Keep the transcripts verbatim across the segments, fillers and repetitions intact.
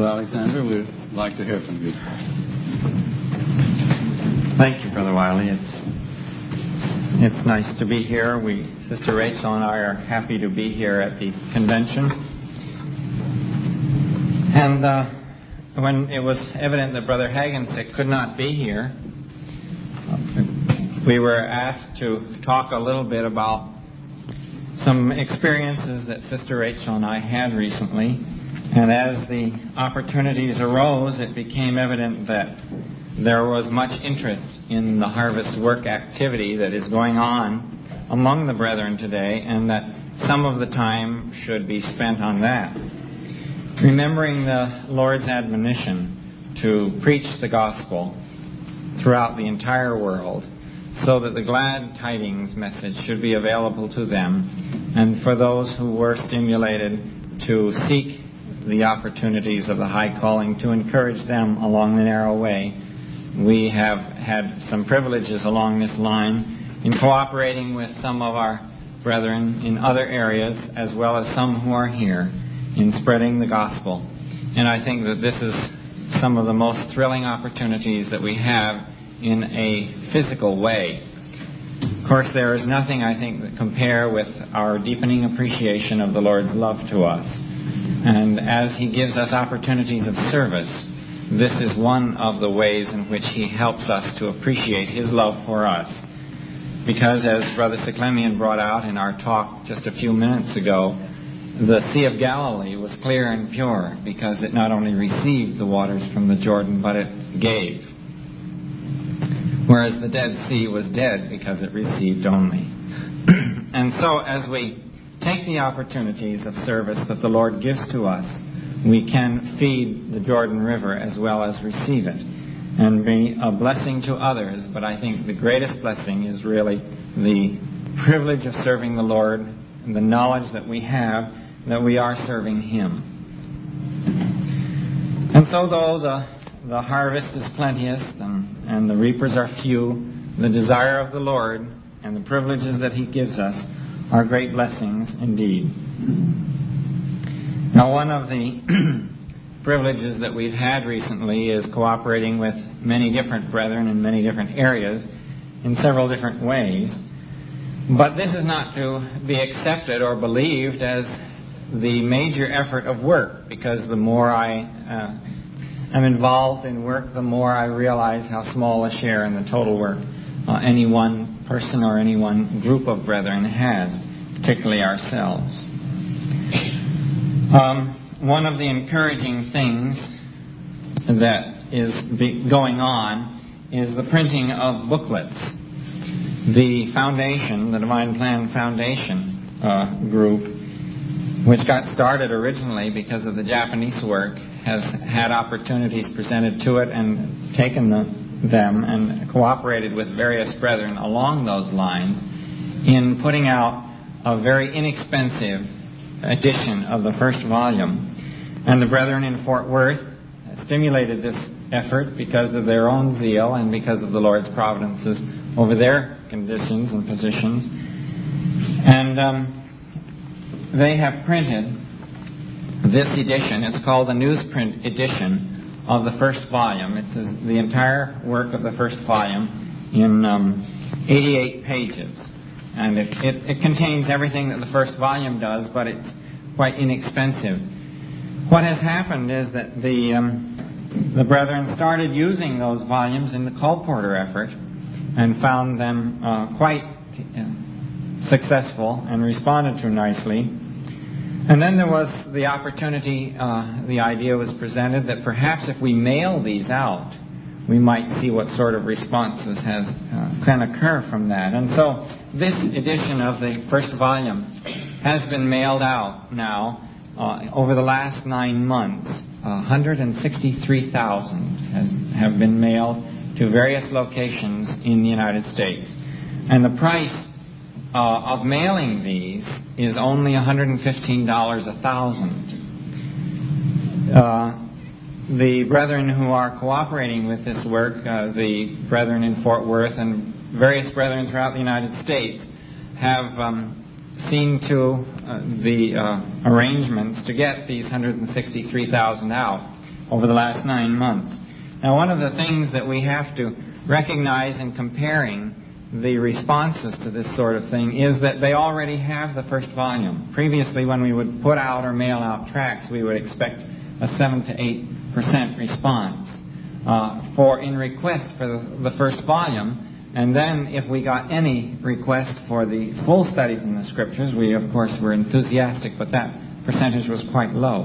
Brother Alexander, we'd like to hear from you. Thank you, Brother Wiley. It's it's nice to be here. We, Sister Rachel and I, are happy to be here at the convention. And uh, when it was evident that Brother Hagensick could not be here, we were asked to talk a little bit about some experiences that Sister Rachel and I had recently. And as the opportunities arose, it became evident that there was much interest in the harvest work activity that is going on among the brethren today, and that some of the time should be spent on that. Remembering the Lord's admonition to preach the gospel throughout the entire world, so that the glad tidings message should be available to them, and for those who were stimulated to seek the opportunities of the high calling, to encourage them along the narrow way. We have had some privileges along this line in cooperating with some of our brethren in other areas, as well as some who are here, in spreading the gospel. And I think that this is some of the most thrilling opportunities that we have in a physical way. Of course, there is nothing, I think, that compare with our deepening appreciation of the Lord's love to us. And as He gives us opportunities of service, this is one of the ways in which He helps us to appreciate His love for us. Because as Brother Cyclemian brought out in our talk just a few minutes ago, the Sea of Galilee was clear and pure because it not only received the waters from the Jordan, but it gave. Whereas the Dead Sea was dead because it received only. And so as we take the opportunities of service that the Lord gives to us, we can feed the Jordan River as well as receive it and be a blessing to others. But I think the greatest blessing is really the privilege of serving the Lord and the knowledge that we have that we are serving Him. And so though the, the harvest is plenteous and, and the reapers are few, the desire of the Lord and the privileges that He gives us are great blessings indeed. Now, one of the privileges that we've had recently is cooperating with many different brethren in many different areas in several different ways. But this is not to be accepted or believed as the major effort of work, because the more I uh, am involved in work, the more I realize how small a share in the total work uh, any one person or any one group of brethren has, particularly ourselves. Um, one of the encouraging things that is be going on is the printing of booklets. The foundation, the Divine Plan Foundation uh, group, which got started originally because of the Japanese work, has had opportunities presented to it and taken the, them and cooperated with various brethren along those lines in putting out a very inexpensive edition of the first volume. And the brethren in Fort Worth stimulated this effort because of their own zeal and because of the Lord's providences over their conditions and positions. And um, they have printed this edition. It's called the newsprint edition of the first volume. It's the entire work of the first volume in um, eighty-eight pages. And it, it, it contains everything that the first volume does, but it's quite inexpensive. What has happened is that the um, the brethren started using those volumes in the colporteur effort and found them uh, quite uh, successful and responded to nicely. And then there was the opportunity, uh, the idea was presented that perhaps if we mail these out, we might see what sort of responses has uh, can occur from that. And so this edition of the first volume has been mailed out now uh, over the last nine months. one hundred sixty-three thousand has have been mailed to various locations in the United States. And the price uh, of mailing these is only one hundred fifteen dollars a thousand. Uh, the brethren who are cooperating with this work, uh, the brethren in Fort Worth and various brethren throughout the United States, have um, seen to uh, the uh, arrangements to get these one hundred sixty-three thousand out. over the last nine months. Now, one of the things that we have to recognize in comparing the responses to this sort of thing is that they already have the first volume. Previously, when we would put out or mail out tracts, we would expect a seven to eight percent response uh, for in request for the, the first volume. And then if we got any request for the full studies in the Scriptures, we, of course, were enthusiastic, but that percentage was quite low.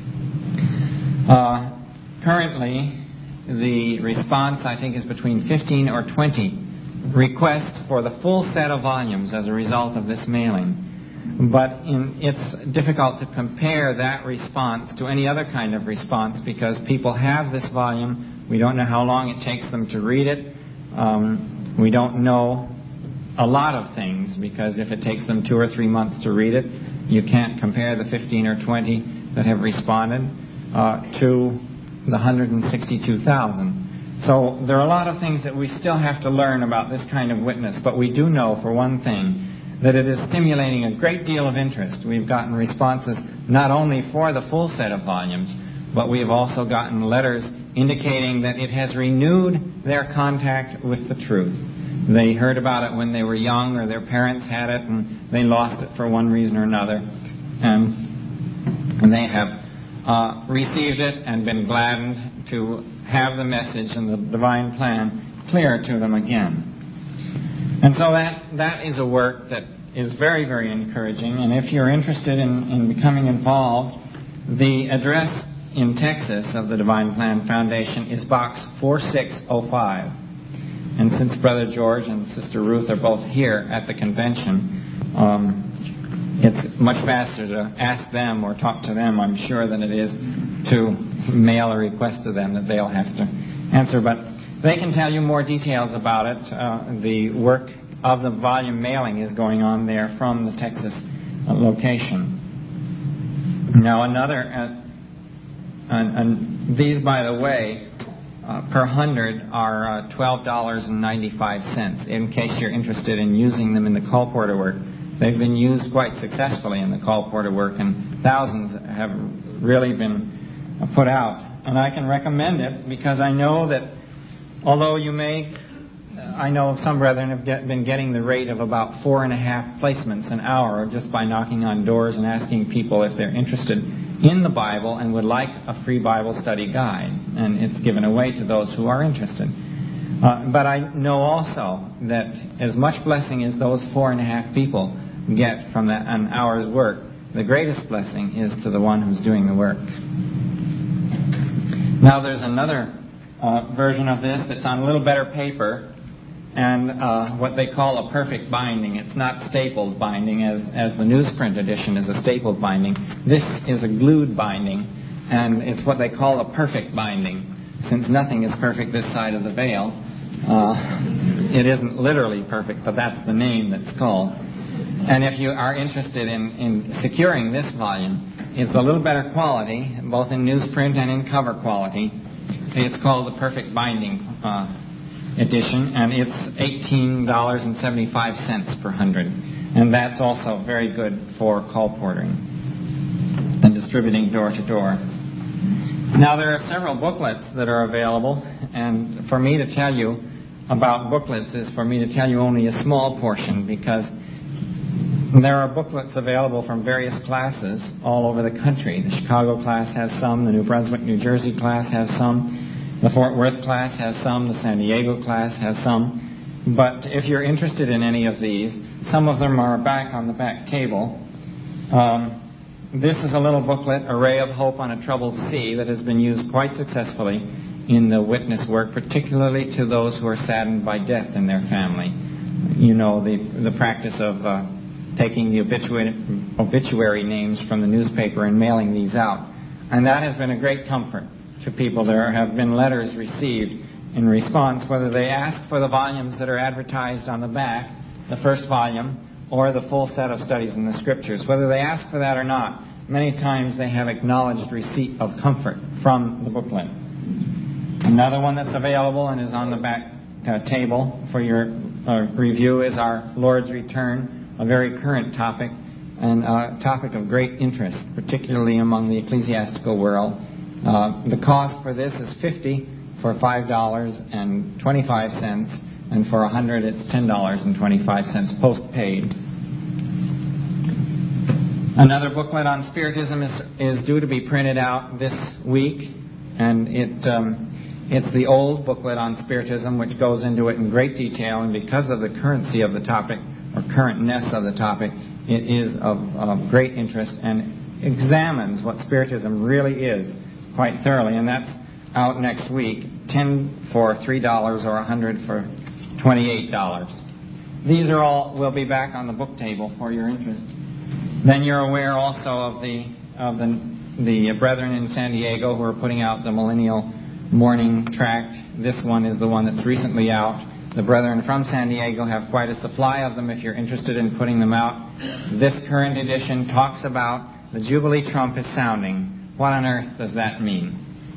Uh, currently, the response, I think, is between fifteen or twenty requests for the full set of volumes as a result of this mailing. But in, it's difficult to compare that response to any other kind of response because people have this volume. We don't know how long it takes them to read it. Um, we don't know a lot of things because if it takes them two or three months to read it, you can't compare the fifteen or twenty that have responded uh, to the one hundred sixty-two thousand. So there are a lot of things that we still have to learn about this kind of witness, but we do know, for one thing, that it is stimulating a great deal of interest. We've gotten responses not only for the full set of volumes, but we have also gotten letters indicating that it has renewed their contact with the truth. They heard about it when they were young, or their parents had it, and they lost it for one reason or another. And, and they have uh, received it and been gladdened to have the message and the divine plan clear to them again. And so that that is a work that is very, very encouraging. And if you're interested in, in becoming involved, the address in Texas of the Divine Plan Foundation is Box four six oh five. And since Brother George and Sister Ruth are both here at the convention, um, it's much faster to ask them or talk to them, I'm sure, than it is to mail a request to them that they'll have to answer. But they can tell you more details about it. Uh, the work of the volume mailing is going on there from the Texas uh, location. Now, another, uh, and, and these, by the way, uh, per hundred are uh, twelve dollars and ninety-five cents, in case you're interested in using them in the call porter work. They've been used quite successfully in the call porter work, and thousands have really been put out. And I can recommend it because I know that although you may, I know some brethren have get, been getting the rate of about four and a half placements an hour just by knocking on doors and asking people if they're interested in the Bible and would like a free Bible study guide. And it's given away to those who are interested. Uh, but I know also that as much blessing as those four and a half people get from that an hour's work, the greatest blessing is to the one who's doing the work. Now there's another uh, version of this that's on a little better paper and uh, what they call a perfect binding. It's not stapled binding as, as the newsprint edition is a stapled binding. This is a glued binding, and it's what they call a perfect binding. Since nothing is perfect this side of the veil, uh, it isn't literally perfect, but that's the name that's called. And if you are interested in, in securing this volume, it's a little better quality, both in newsprint and in cover quality. It's called the Perfect Binding uh, edition, and it's eighteen dollars and seventy-five cents per hundred. And that's also very good for call portering and distributing door to door. Now, there are several booklets that are available, and for me to tell you about booklets is for me to tell you only a small portion, because there are booklets available from various classes all over the country. The Chicago class has some, the New Brunswick, New Jersey class has some, the Fort Worth class has some, the San Diego class has some. But if you're interested in any of these, some of them are back on the back table. Um, this is a little booklet, A Ray of Hope on a Troubled Sea, that has been used quite successfully in the witness work, particularly to those who are saddened by death in their family. You know, the, the practice of Uh, taking the obituary, obituary names from the newspaper and mailing these out. And that has been a great comfort to people. There have been letters received in response, whether they ask for the volumes that are advertised on the back, the first volume, or the full set of studies in the Scriptures. Whether they ask for that or not, many times they have acknowledged receipt of comfort from the booklet. Another one that's available and is on the back uh, table for your uh, review is Our Lord's Return, a very current topic and a topic of great interest, particularly among the ecclesiastical world. Uh, the cost for this is fifty dollars for five dollars and twenty-five cents, and for one hundred dollars it's ten dollars and twenty-five cents post-paid. Another booklet on Spiritism is, is due to be printed out this week, and it um, it's the old booklet on Spiritism, which goes into it in great detail, and because of the currency of the topic, or currentness of the topic, it is of, of great interest and examines what Spiritism really is quite thoroughly, and that's out next week, ten for three dollars or one hundred for twenty-eight dollars. These are all will be back on the book table for your interest. Then you're aware also of the of the the brethren in San Diego who are putting out the Millennial Morning Tract. This one is the one that's recently out. The brethren from San Diego have quite a supply of them if you're interested in putting them out. This current edition talks about the Jubilee trump is sounding. What on earth does that mean?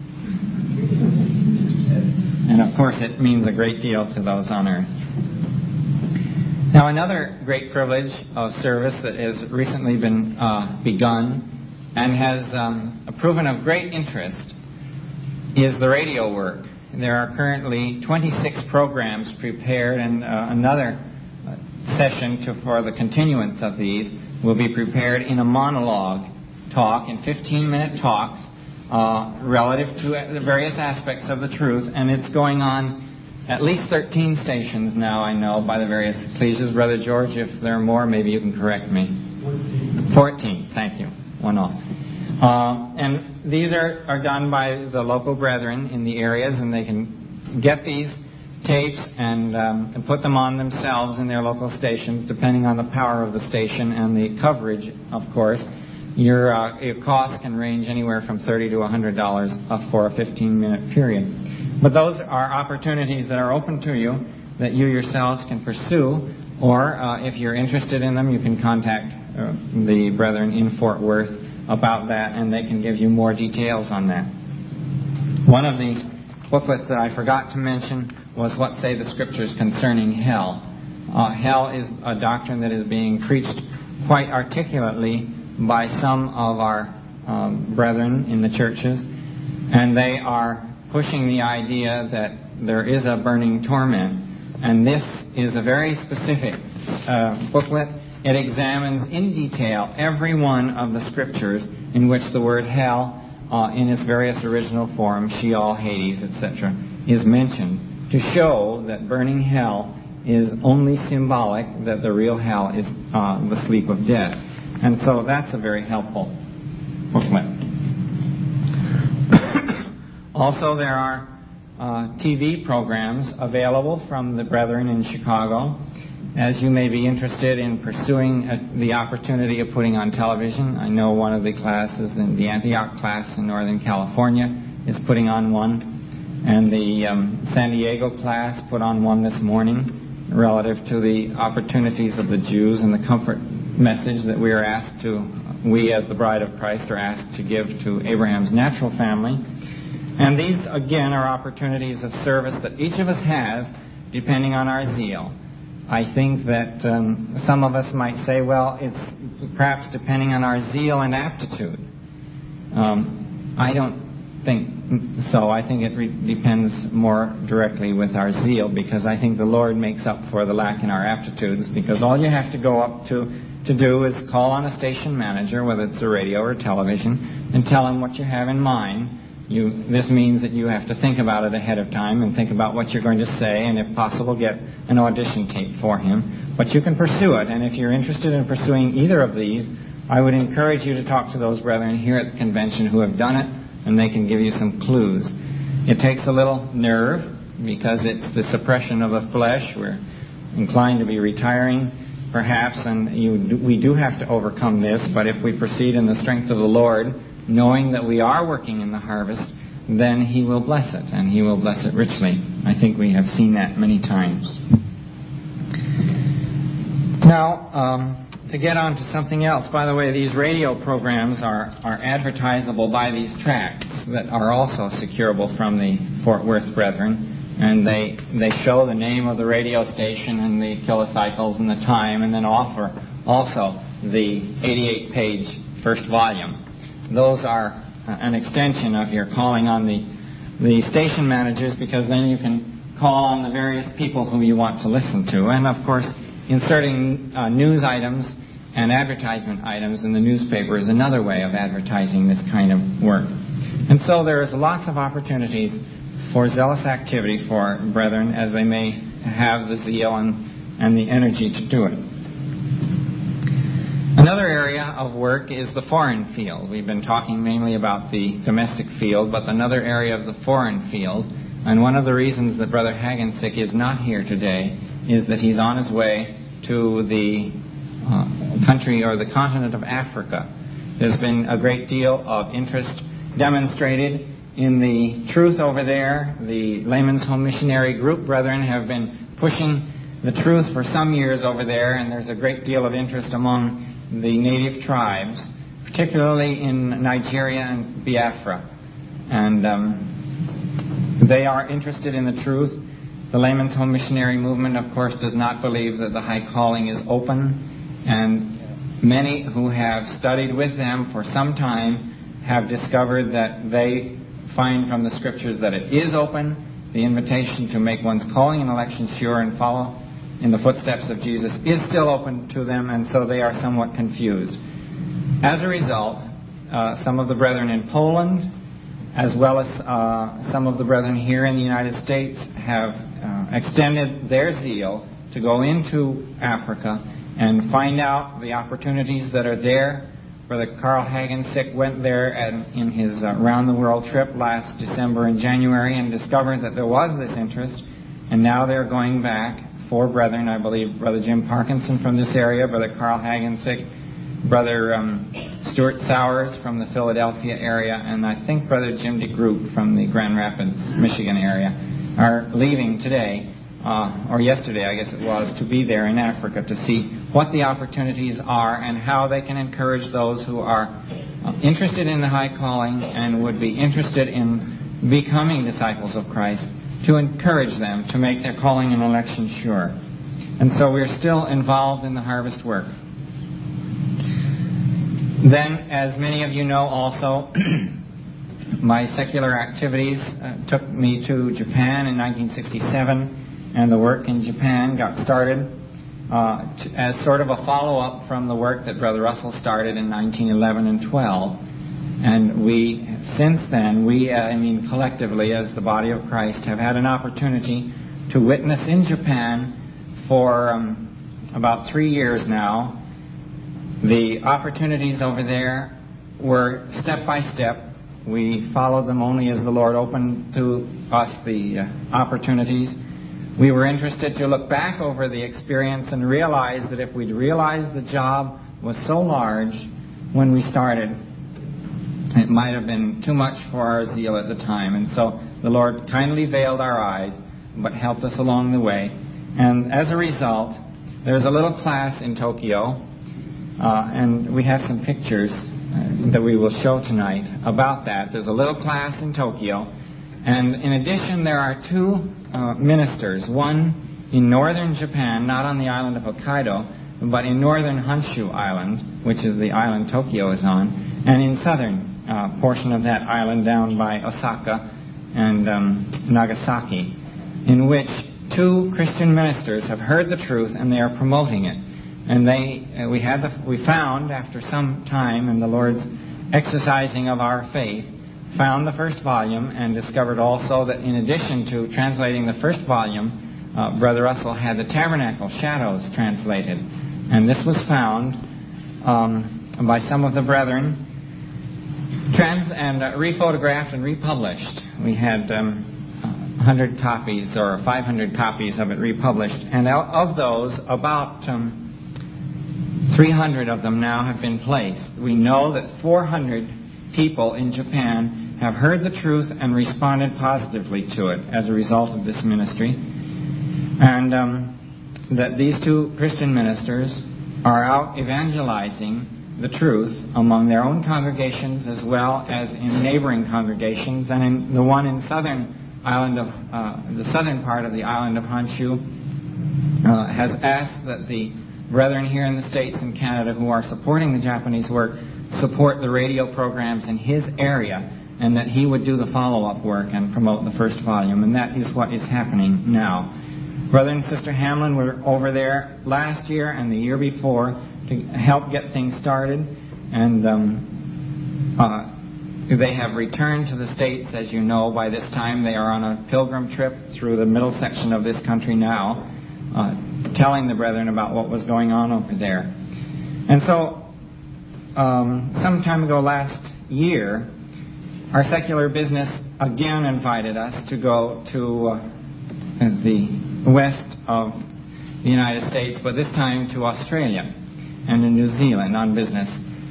And of course it means a great deal to those on earth. Now, another great privilege of service that has recently been uh, begun and has um, proven of great interest is the radio work. There are currently twenty-six programs prepared, and uh, another session to, for the continuance of these will be prepared in a monologue talk, in fifteen-minute talks, uh, relative to the various aspects of the truth, and it's going on at least thirteen stations now, I know, by the various ecclesias. Brother George, if there are more, maybe you can correct me. fourteen. fourteen, thank you. One off. Uh, and these are, are done by the local brethren in the areas, and they can get these tapes and, um, and put them on themselves in their local stations, depending on the power of the station and the coverage, of course. Your, uh, your cost can range anywhere from thirty to one hundred dollars for a fifteen-minute period. But those are opportunities that are open to you that you yourselves can pursue, or uh, if you're interested in them, you can contact uh, the brethren in Fort Worth about that, and they can give you more details on that. One of the booklets that I forgot to mention was What Say the Scriptures Concerning Hell. Uh, hell is a doctrine that is being preached quite articulately by some of our um, brethren in the churches, and they are pushing the idea that there is a burning torment. And this is a very specific uh, booklet. It examines in detail every one of the scriptures in which the word hell, uh, in its various original forms, Sheol, Hades, et cetera, is mentioned, to show that burning hell is only symbolic, that the real hell is uh, the sleep of death. And so that's a very helpful booklet. Also, there are uh, T V programs available from the brethren in Chicago. As you may be interested in pursuing uh, the opportunity of putting on television, I know one of the classes in the Antioch class in Northern California is putting on one, and the um, San Diego class put on one this morning relative to the opportunities of the Jews and the comfort message that we are asked to, we as the bride of Christ are asked to give to Abraham's natural family. And these, again, are opportunities of service that each of us has, depending on our zeal. I think that um, some of us might say, well, it's perhaps depending on our zeal and aptitude. Um, I don't think so. I think it re- depends more directly with our zeal, because I think the Lord makes up for the lack in our aptitudes, because all you have to go up to to do is call on a station manager, whether it's a radio or television, and tell him what you have in mind. You, this means that you have to think about it ahead of time and think about what you're going to say, and if possible get an audition tape for him. But you can pursue it, and if you're interested in pursuing either of these, I would encourage you to talk to those brethren here at the convention who have done it, and they can give you some clues. It takes a little nerve, because it's the suppression of the flesh. We're inclined to be retiring, perhaps, and you do, we do have to overcome this, but if we proceed in the strength of the Lord, knowing that we are working in the harvest, then He will bless it, and He will bless it richly. I think we have seen that many times. Now, um, to get on to something else, by the way, these radio programs are, are advertisable by these tracts that are also securable from the Fort Worth brethren, and they they show the name of the radio station and the kilocycles and the time, and then offer also the eighty-eight page first volume. Those are an extension of your calling on the, the station managers, because then you can call on the various people who you want to listen to. And, of course, inserting uh, news items and advertisement items in the newspaper is another way of advertising this kind of work. And so there is lots of opportunities for zealous activity for brethren, as they may have the zeal and, and the energy to do it. Another area of work is the foreign field. We've been talking mainly about the domestic field, but another area of the foreign field, and one of the reasons that Brother Hagensick is not here today is that he's on his way to the uh, country or the continent of Africa. There's been a great deal of interest demonstrated in the truth over there. The Layman's Home Missionary Group brethren have been pushing the truth for some years over there, and there's a great deal of interest among the native tribes, particularly in Nigeria and Biafra. And um, they are interested in the truth. The Layman's Home Missionary Movement, of course, does not believe that the high calling is open, and many who have studied with them for some time have discovered that they find from the Scriptures that it is open. The invitation to make one's calling and election sure and follow in the footsteps of Jesus is still open to them, and so they are somewhat confused. As a result, uh, some of the brethren in Poland, as well as uh, some of the brethren here in the United States, have uh, extended their zeal to go into Africa and find out the opportunities that are there. Brother Carl Hagensick went there and, in his uh, round-the-world trip last December and January, and discovered that there was this interest, and now they're going back. Four brethren, I believe, Brother Jim Parkinson from this area, Brother Carl Hagensick, Brother um, Stuart Sowers from the Philadelphia area, and I think Brother Jim DeGroot from the Grand Rapids, Michigan area, are leaving today, uh, or yesterday I guess it was, to be there in Africa to see what the opportunities are and how they can encourage those who are uh, interested in the high calling and would be interested in becoming disciples of Christ, to encourage them to make their calling and election sure. And so we're still involved in the harvest work. Then, as many of you know also, my secular activities uh, took me to Japan in nineteen sixty-seven, and the work in Japan got started uh, to, as sort of a follow-up from the work that Brother Russell started in nineteen eleven and twelve. And we, since then, we, uh, I mean collectively as the body of Christ, have had an opportunity to witness in Japan for um, about three years now. The opportunities over there were step by step. We followed them only as the Lord opened to us the uh, opportunities. We were interested to look back over the experience and realize that if we'd realized the job was so large when we started, it might have been too much for our zeal at the time. And so the Lord kindly veiled our eyes, but helped us along the way. And as a result, there's a little class in Tokyo, uh, and we have some pictures uh, that we will show tonight about that. There's a little class in Tokyo. And in addition, there are two uh, ministers, one in northern Japan, not on the island of Hokkaido, but in northern Honshu Island, which is the island Tokyo is on, and in southern Uh, portion of that island down by Osaka and um, Nagasaki, in which two Christian ministers have heard the truth and they are promoting it. And they, uh, we had, the, we found after some time in the Lord's exercising of our faith, found the first volume and discovered also that in addition to translating the first volume, uh, Brother Russell had the Tabernacle Shadows translated, and this was found um, by some of the brethren. Trans and uh, rephotographed and republished. We had um, one hundred copies or five hundred copies of it republished, and of those, about um, three hundred of them now have been placed. We know that four hundred people in Japan have heard the truth and responded positively to it as a result of this ministry, and um, that these two Christian ministers are out evangelizing the truth among their own congregations as well as in neighboring congregations. And in the one in southern island of uh, the southern part of the island of Honshu uh, has asked that the brethren here in the States and Canada who are supporting the Japanese work support the radio programs in his area, and that he would do the follow-up work and promote the first volume, and that is what is happening now. Brother and Sister Hamlin were over there last year and the year before to help get things started, and um, uh, they have returned to the States, as you know. By this time they are on a pilgrim trip through the middle section of this country now, uh, telling the brethren about what was going on over there. And so um, some time ago last year, our secular business again invited us to go to uh, the west of the United States, but this time to Australia and to New Zealand on business.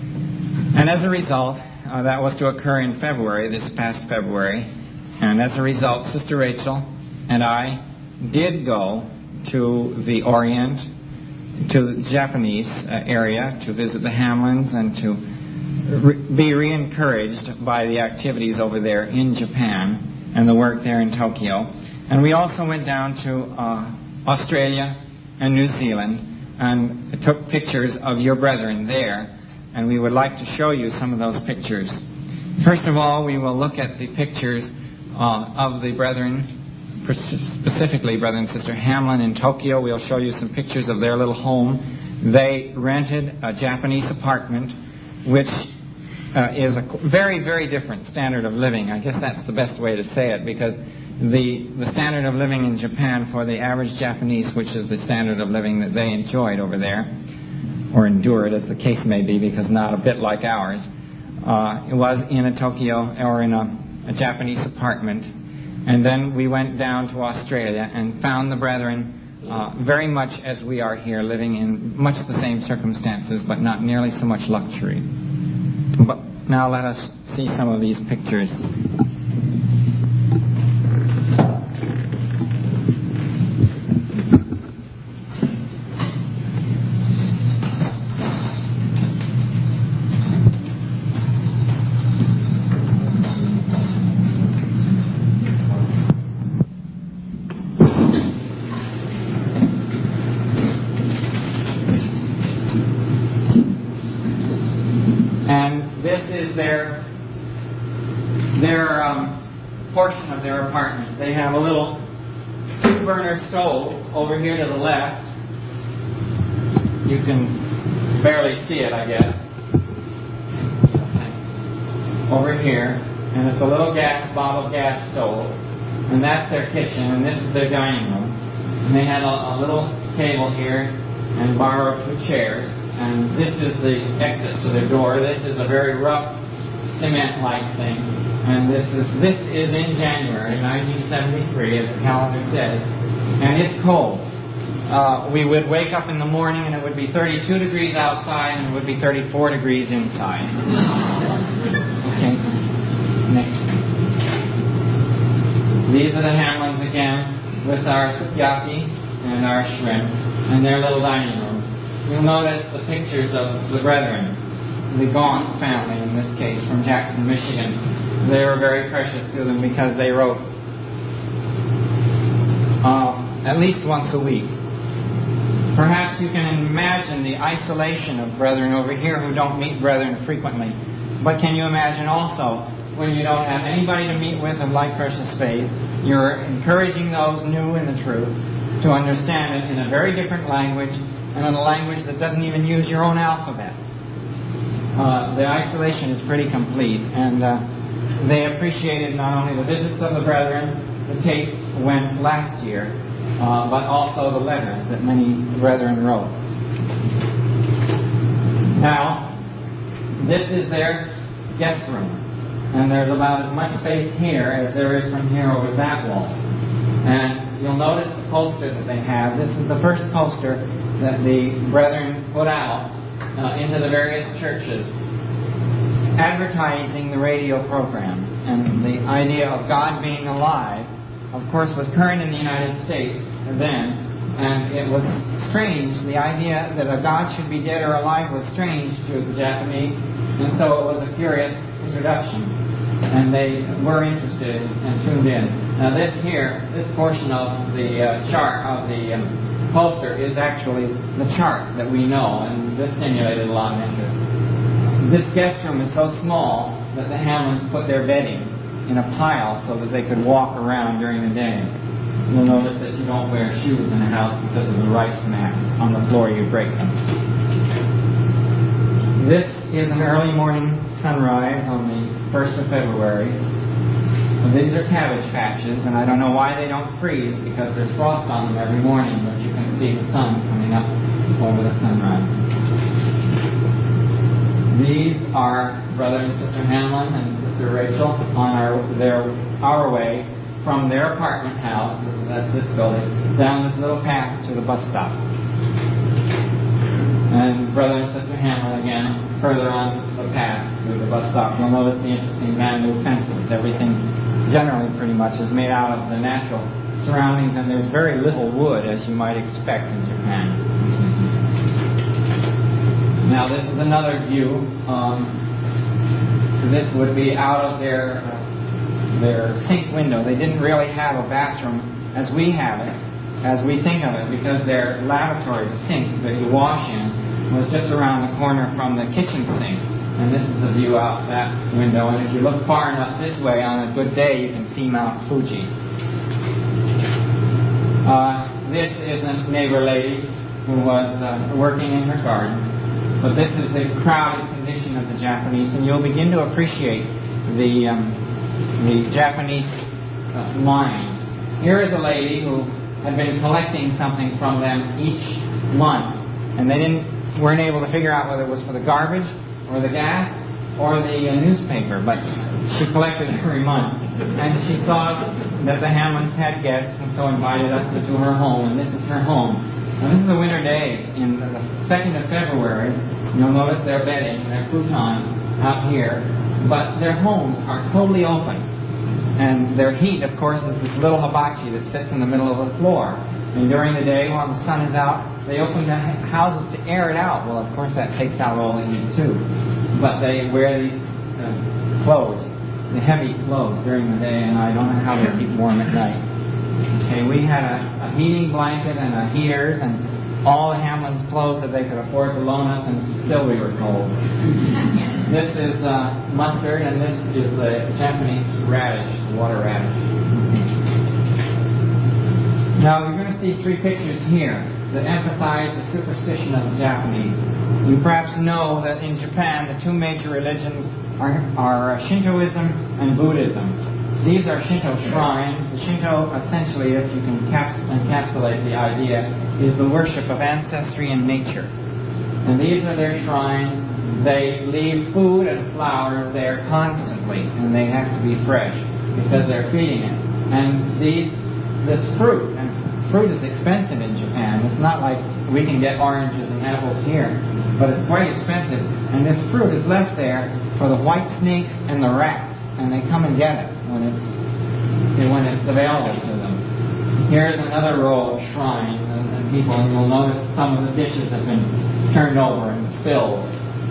And as a result, uh, that was to occur in February, this past February, and as a result, Sister Rachel and I did go to the Orient, to the Japanese uh, area, to visit the Hamlins and to re- be re-encouraged by the activities over there in Japan and the work there in Tokyo. And we also went down to uh, Australia and New Zealand and took pictures of your brethren there, and we would like to show you some of those pictures. First of all, we will look at the pictures uh, of the brethren, specifically Brother and Sister Hamlin in Tokyo. We'll show you some pictures of their little home. They rented a Japanese apartment, which uh, is a very, very different standard of living. I guess that's the best way to say it, because The, the standard of living in Japan for the average Japanese, which is the standard of living that they enjoyed over there, or endured as the case may be, because not a bit like ours, uh, it was in a Tokyo or in a, a Japanese apartment. And then we went down to Australia and found the brethren uh, very much as we are here, living in much the same circumstances, but not nearly so much luxury. But now let us see some of these pictures. Their their um, portion of their apartment. They have a little two-burner stove over here to the left. You can barely see it, I guess. Over here, and it's a little gas bottle gas stove, and that's their kitchen, and this is their dining room. And they had a, a little table here, and borrowed two chairs. And this is the exit to their door. This is a very rough cement-like thing. And this is this is in January nineteen seventy-three, as the calendar says. And it's cold. Uh, we would wake up in the morning and it would be thirty-two degrees outside and it would be thirty-four degrees inside. Okay. Next. These are the Hamlins again with our sukiyaki and our shrimp and their little dining room. You'll notice the pictures of the brethren, the Gaunt family in this case, from Jackson, Michigan. They were very precious to them because they wrote uh, at least once a week. Perhaps you can imagine the isolation of brethren over here who don't meet brethren frequently. But can you imagine also when you don't have anybody to meet with of like precious faith, you're encouraging those new in the truth to understand it in a very different language, and in a language that doesn't even use your own alphabet. Uh, the isolation is pretty complete, and uh, they appreciated not only the visits of the brethren, the tapes went last year, uh, but also the letters that many brethren wrote. Now, this is their guest room, and there's about as much space here as there is from here over that wall. And you'll notice the poster that they have. This is the first poster that the brethren put out uh, into the various churches, advertising the radio program. And the idea of God being alive, of course, was current in the United States then, and it was strange. The idea that a God should be dead or alive was strange to the Japanese, and so it was a curious introduction. And they were interested and tuned in. Now this here, this portion of the uh, chart of the um, poster is actually the chart that we know, and this stimulated a lot of interest. This guest room is so small that the Hamlins put their bedding in a pile so that they could walk around during the day. You'll notice that you don't wear shoes in a house because of the rice mats on the floor. You break them. This is an early morning sunrise on the first of February. These are cabbage patches, and I don't know why they don't freeze because there's frost on them every morning, but you can see the sun coming up over the sunrise. These are Brother and Sister Hamlin and Sister Rachel on our their our way from their apartment house, this is at this building, down this little path to the bus stop. And Brother and Sister Hamlin again further on the path to the bus stop. You'll notice the interesting bamboo fences. Everything generally pretty much is made out of the natural surroundings, and there's very little wood, as you might expect in Japan. Now this is another view. Um, this would be out of their uh, their sink window. They didn't really have a bathroom as we have it, as we think of it, because their lavatory, the sink that you wash in, was just around the corner from the kitchen sink. And this is the view out that window. And if you look far enough this way on a good day, you can see Mount Fuji. Uh, this is a neighbor lady who was uh, working in her garden. But this is the crowded condition of the Japanese, and you'll begin to appreciate the um, the Japanese uh, mind. Here is a lady who had been collecting something from them each month, and they didn't weren't able to figure out whether it was for the garbage or the gas or the uh, newspaper, but she collected every month. And she saw that the Hamlins had guests, and so invited us into her home, and this is her home. Now, this is a winter day in the second of February. You'll notice their bedding, their futon out here, but their homes are totally open. And their heat, of course, is this little hibachi that sits in the middle of the floor. And during the day, while the sun is out, they open the houses to air it out. Well, of course, that takes out all the heat, too. But they wear these uh, clothes, the heavy clothes during the day, and I don't know how they keep warm at night. Okay, we had a, a heating blanket and a heaters and all the Hamlin's clothes that they could afford to loan us, and still we were cold. This is uh, mustard, and this is the Japanese radish, water radish. Now, you're going to see three pictures here that emphasize the superstition of the Japanese. You perhaps know that in Japan, the two major religions are, are Shintoism and Buddhism. These are Shinto shrines. The Shinto, essentially, if you can caps- encapsulate the idea, is the worship of ancestry and nature. And these are their shrines. They leave food and flowers there constantly, and they have to be fresh because they're feeding it. And these, this fruit, and fruit is expensive in Japan. It's not like we can get oranges and apples here, but it's quite expensive. And this fruit is left there for the white snakes and the rats, and they come and get it when it's when it's available to them. Here's another row of shrines and, and people, and you'll notice some of the dishes have been turned over and spilled.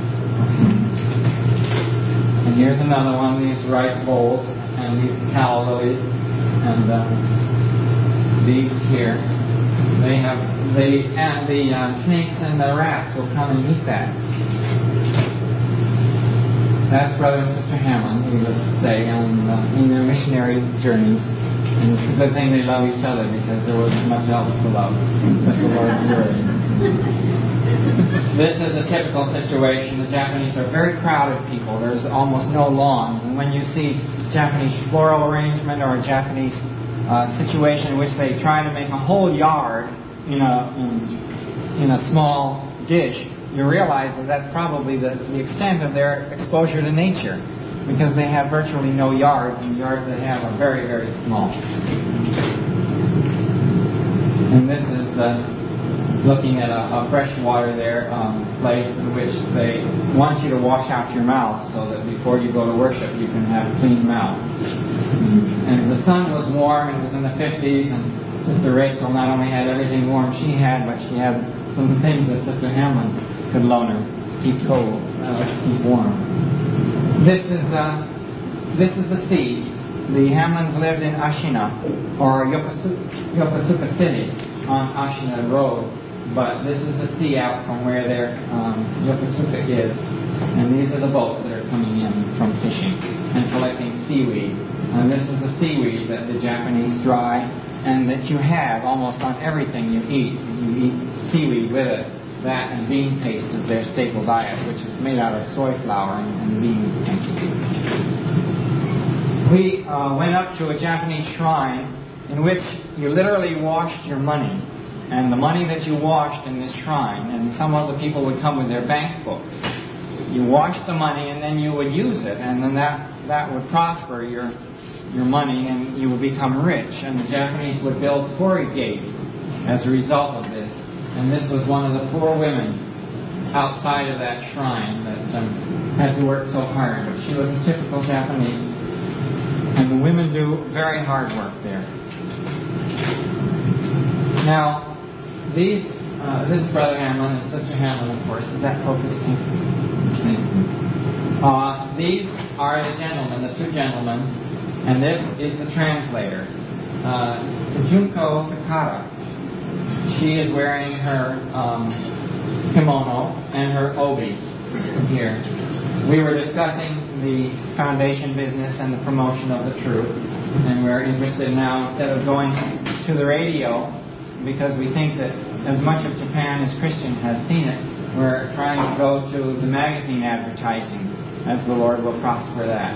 And here's another one, these rice bowls and these calla lilies, and uh, these here. They have the and the uh, snakes and the rats will come and eat that. That's Brother and Sister Hamlin, needless to say, on uh, in their missionary journeys. And it's a good thing they love each other because there wasn't much else to love except the Lord's Word. This is a typical situation. The Japanese are very crowded people. There's almost no lawns. And when you see Japanese floral arrangement or a Japanese uh, situation in which they try to make a whole yard in a in, in a small dish, you realize that that's probably the, the extent of their exposure to nature, because they have virtually no yards, and the yards they have are very, very small. And this is uh, looking at a, a freshwater there um, place in which they want you to wash out your mouth so that before you go to worship you can have a clean mouth. And the sun was warm, it was in the fifties, and Sister Rachel not only had everything warm she had, but she had some things that Sister Hamlin could loan her to keep cold, uh, to keep warm. This is uh, this is the sea. The Hamlins lived in Ashina, or Yokosuka, Yokosuka City, on Ashina Road. But this is the sea out from where their um, Yokosuka is. And these are the boats that are coming in from fishing and collecting seaweed. And this is the seaweed that the Japanese dry and that you have almost on everything you eat. You eat seaweed with it. That and bean paste is their staple diet, which is made out of soy flour and, and bean paste. We uh, went up to a Japanese shrine in which you literally washed your money. And the money that you washed in this shrine, and some of the people would come with their bank books. You washed the money and then you would use it, and then that, that would prosper your your money and you would become rich. And the Japanese would build torii gates as a result of this. And this was one of the poor women outside of that shrine that um, had to work so hard. But she was a typical Japanese. And the women do very hard work there. Now, these, uh, this is Brother Hamlin and Sister Hamlin, of course. Is that focused? Uh, these are the gentlemen, the two gentlemen. And this is the translator, uh, Junko Takara. She is wearing her um, kimono and her obi here. We were discussing the foundation business and the promotion of the truth, and we're interested now, instead of going to the radio, because we think that as much of Japan as Christian has seen it, we're trying to go to the magazine advertising, as the Lord will prosper that.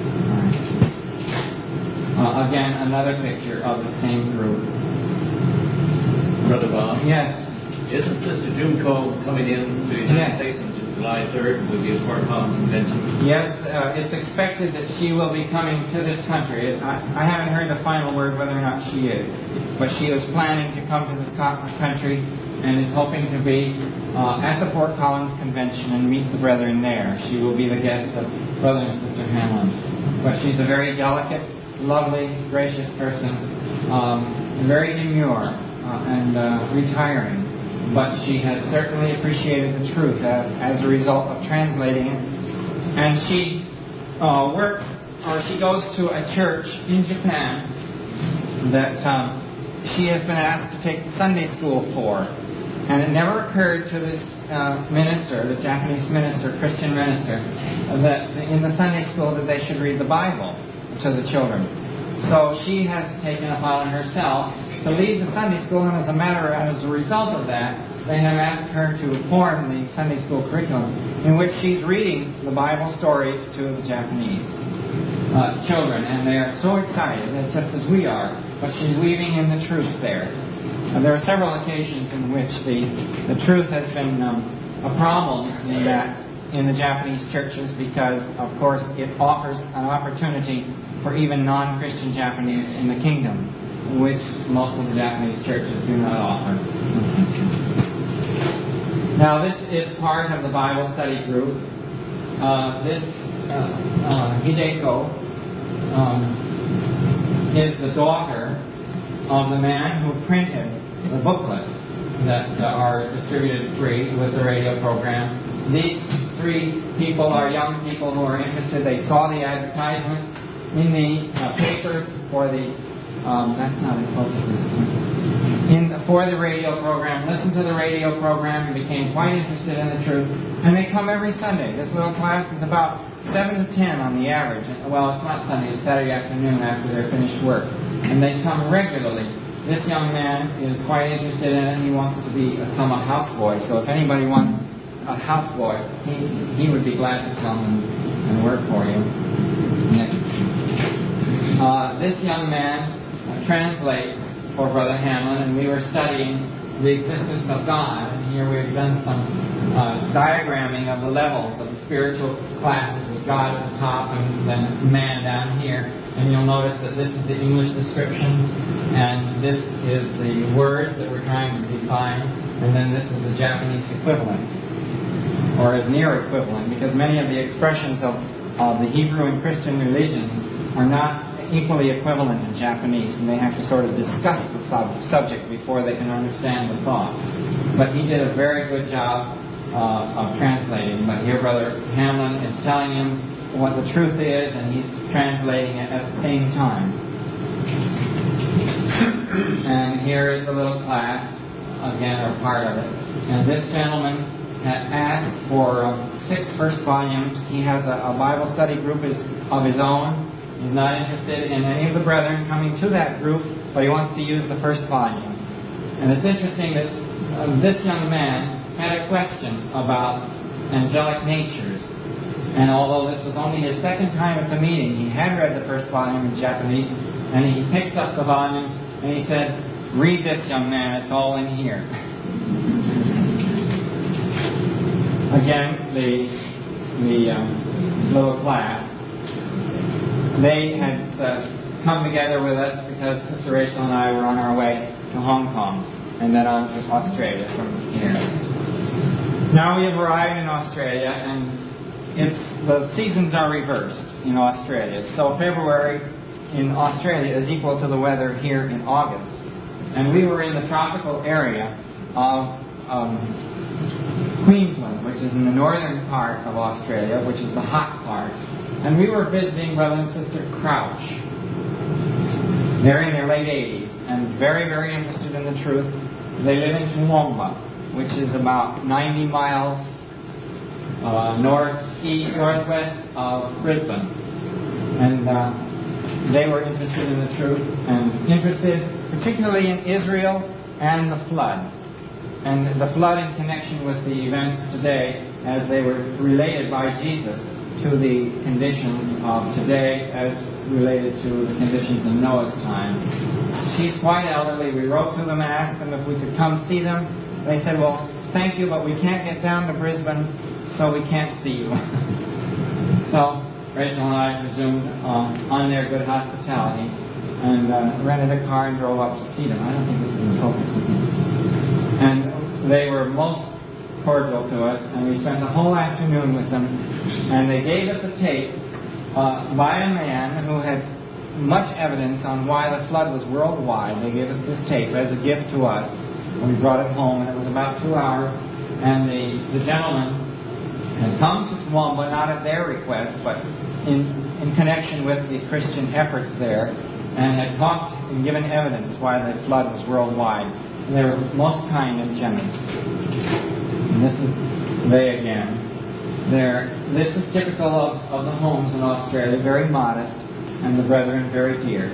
Uh, again, another picture of the same group. Brother Bob? Yes. Isn't Sister Junko coming in to the United Yes. States on July third with the Fort Collins Convention? Yes, uh, it's expected that she will be coming to this country. I, I haven't heard the final word whether or not she is, but she is planning to come to this country and is hoping to be uh, at the Fort Collins Convention and meet the brethren there. She will be the guest of Brother and Sister Hamlin. But she's a very delicate, lovely, gracious person, um, very demure uh, and uh, retiring. But she has certainly appreciated the truth as, as a result of translating it. And she uh, works, or she goes to a church in Japan that um, she has been asked to take Sunday school for. And it never occurred to this uh, minister, the Japanese minister, Christian minister, that in the Sunday school that they should read the Bible to the children. So she has taken upon herself to lead the Sunday school, and as a matter as a result of that, they have asked her to form the Sunday school curriculum in which she's reading the Bible stories to the Japanese uh, children, and they are so excited, just as we are, but she's weaving in the truth there. Uh, there are several occasions in which the, the truth has been um, a problem in that in the Japanese churches because, of course, it offers an opportunity for even non-Christian Japanese in the kingdom, which most of the Japanese churches do not offer. Now, this is part of the Bible study group. Uh, this uh, uh, Hideko um, is the daughter of the man who printed the booklets that uh, are distributed free with the radio program. These three people are young people who are interested. They saw the advertisements in the uh, papers for the um, that's not in focus. In the, for the radio program, listened to the radio program and became quite interested in the truth. And they come every Sunday. This little class is about seven to ten on the average. Well, it's not Sunday; it's Saturday afternoon after they're finished work, and they come regularly. This young man is quite interested in it. He wants to be, become a houseboy. So if anybody wants a houseboy, he, he would be glad to come and, and work for you. Next. Uh, this young man uh, translates for Brother Hamlin, and we were studying the existence of God. And here we've done some uh, diagramming of the levels of the spiritual classes with God at the top and then man down here. And you'll notice that this is the English description, and this is the words that we're trying to define, and then this is the Japanese equivalent, or as near equivalent, because many of the expressions of, of the Hebrew and Christian religions are not equally equivalent in Japanese, and they have to sort of discuss the sub- subject before they can understand the thought. But he did a very good job uh, of translating. But here Brother Hamlin is telling him what the truth is, and he's translating it at the same time. And here is the little class, again, or part of it. And this gentleman had asked for uh, six first volumes. He has a, a Bible study group is, of his own. He's not interested in any of the brethren coming to that group, but he wants to use the first volume. And it's interesting that um, this young man had a question about angelic natures. And although this was only his second time at the meeting, he had read the first volume in Japanese, and he picks up the volume and he said, "Read this, young man, it's all in here." Again, the, the um, little class, they had uh, come together with us because Sister Rachel and I were on our way to Hong Kong and then on to Australia from here. Now we have arrived in Australia, and it's the seasons are reversed in Australia. So February in Australia is equal to the weather here in August. And we were in the tropical area of um, Queensland, which is in the northern part of Australia, which is the hot part. And we were visiting Brother and Sister Crouch. They're in their late eighties and very, very interested in the truth. They live in Toowoomba, which is about ninety miles uh, northeast, northwest of Brisbane. And uh, they were interested in the truth and interested particularly in Israel and the flood. And the flood in connection with the events today as they were related by Jesus to the conditions of today as related to the conditions in Noah's time. She's quite elderly. We wrote to them and asked them if we could come see them. They said, "Well, thank you, but we can't get down to Brisbane, so we can't see you." So Rachel and I presumed uh, on their good hospitality and uh, rented a car and drove up to see them. I don't think this is in focus, is it? And they were most cordial to us, and we spent the whole afternoon with them. And they gave us a tape uh, by a man who had much evidence on why the flood was worldwide. They gave us this tape as a gift to us. We brought it home, and it was about two hours. And the, the gentleman had come to Toowoomba, not at their request, but in, in connection with the Christian efforts there, and had talked and given evidence why the flood was worldwide. And they were most kind and generous. And this is they again. They're, this is typical of, of the homes in Australia, very modest, and the brethren very dear.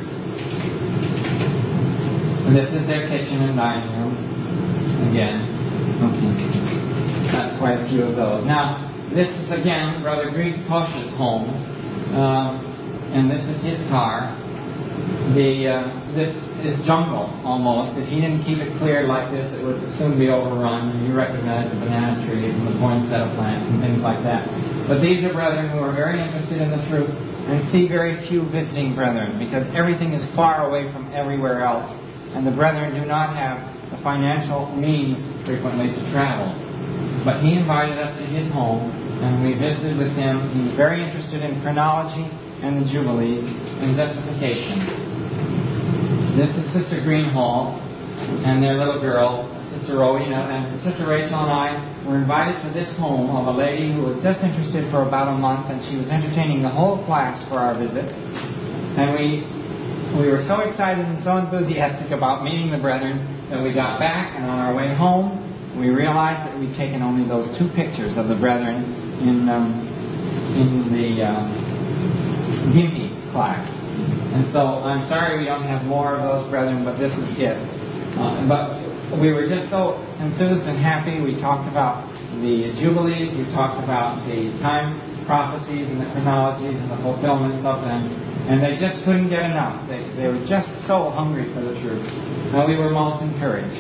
And this is their kitchen and dining room. Again. Okay. Got quite a few of those. Now, this is again Brother Greg Tosh's home. Uh, and this is his car. The uh, this is jungle almost. If he didn't keep it cleared like this, it would soon be overrun. And you recognize the banana trees and the poinsettia plants and things like that. But these are brethren who are very interested in the truth and see very few visiting brethren because everything is far away from everywhere else, and the brethren do not have the financial means frequently to travel. But he invited us to his home, and we visited with him. He was very interested in chronology and the Jubilees and justification. This is Sister Greenhall and their little girl, Sister Rowena, and Sister Rachel and I were invited to this home of a lady who was just interested for about a month, and she was entertaining the whole class for our visit. And we we were so excited and so enthusiastic about meeting the brethren that we got back, and on our way home, we realized that we'd taken only those two pictures of the brethren in um, in the uh, Gympie class. And so I'm sorry we don't have more of those brethren, but this is it. Uh, but we were just so enthused and happy. We talked about the Jubilees, we talked about the time prophecies and the chronologies and the fulfillments of them, and they just couldn't get enough. They, they were just so hungry for the truth. And we were most encouraged.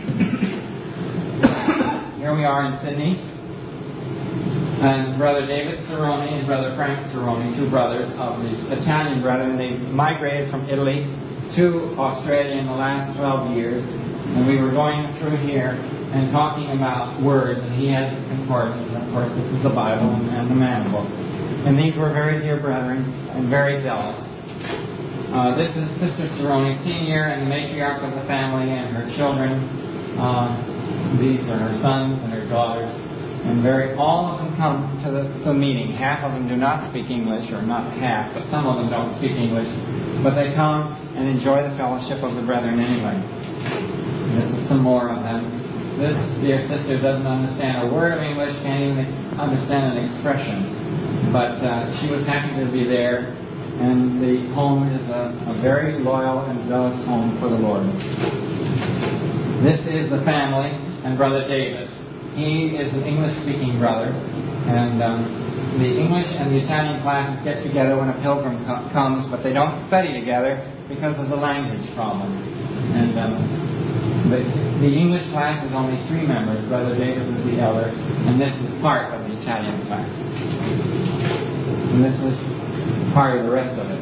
Here we are in Sydney. And Brother David Cerrone and Brother Frank Cerrone, two brothers of these Italian brethren, they migrated from Italy to Australia in the last twelve years. And we were going through here and talking about words, and he had his concordance, and of course this is the Bible and, and the Man Book. And these were very dear brethren and very zealous. Uh, this is Sister Cerrone Senior and the matriarch of the family and her children. Uh, these are her sons and her daughters. And very, all of them come to the, to the meeting. Half of them do not speak English, or not half, but some of them don't speak English. But they come and enjoy the fellowship of the brethren anyway. And this is some more of them. this dear sister doesn't understand a word of English, can't even understand an expression. But uh, she was happy to be there, and the home is a, a very loyal and zealous home for the Lord. This is the family and Brother Davis. He is an English-speaking brother, and um, the English and the Italian classes get together when a pilgrim co- comes, but they don't study together because of the language problem. And um, the, the English class is only three members. Brother Davis is the elder, and this is part of the Italian class. And this is part of the rest of it.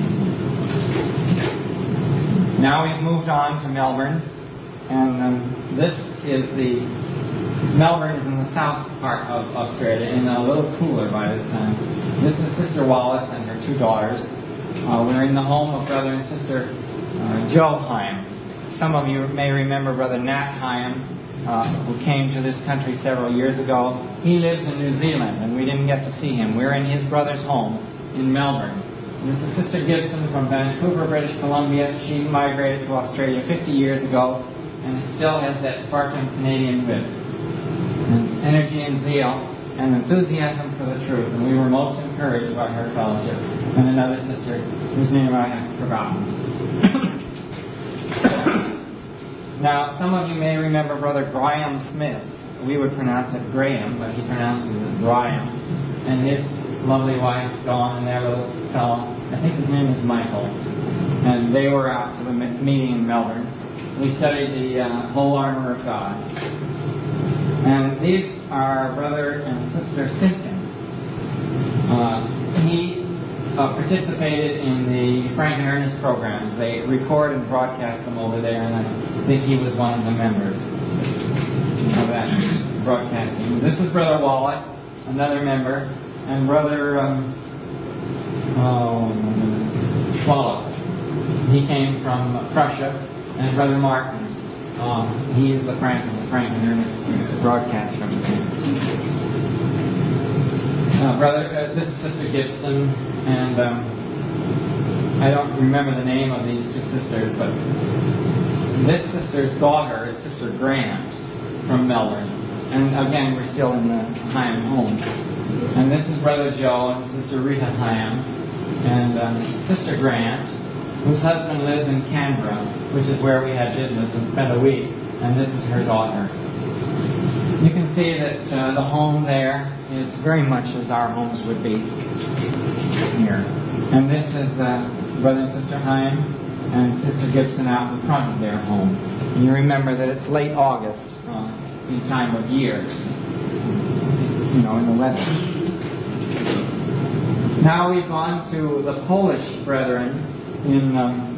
Now we've moved on to Melbourne, and um, this is the Melbourne is in the south part of Australia, and a little cooler by this time. This is Sister Wallace and her two daughters. Uh, we're in the home of Brother and Sister uh, Joe Hyam. Some of you may remember Brother Nat Hyam, uh, who came to this country several years ago. He lives in New Zealand, and we didn't get to see him. We're in his brother's home in Melbourne. And this is Sister Gibson from Vancouver, British Columbia. She migrated to Australia fifty years ago and still has that sparkling Canadian wit, and energy and zeal and enthusiasm for the truth. And we were most encouraged by her fellowship. And another sister whose name I have forgotten. Now, some of you may remember Brother Graham Smith. We would pronounce it Graham, but he pronounces it Graham. And his lovely wife, Dawn, and their little fellow, I think his name is Michael. And they were out to the meeting in Melbourne. We studied the uh, whole armor of God. And these are Brother and Sister Simpkin. Uh, he uh, participated in the Frank and Ernest programs. They record and broadcast them over there, and I think he was one of the members of that broadcasting. This is Brother Wallace, another member, and Brother um, oh my goodness, Swallow. He came from Prussia, and Brother Martin. Um, he is the Frank, the Frank and Ernest broadcaster. Uh, brother, uh, this is Sister Gibson, and um, I don't remember the name of these two sisters, but this sister's daughter is Sister Grant from Melbourne. And again, we're still in the Hyam home. And this is Brother Joe and Sister Rita Hyam, and um, Sister Grant, whose husband lives in Canberra, which is where we had business and spent a week, and this is her daughter. You can see that uh, the home there is very much as our homes would be here. And this is uh, Brother and Sister Hyam and Sister Gibson out in front of their home. And you remember that it's late August uh, in time of year, you know, in the weather. Now we've gone to the Polish brethren in um,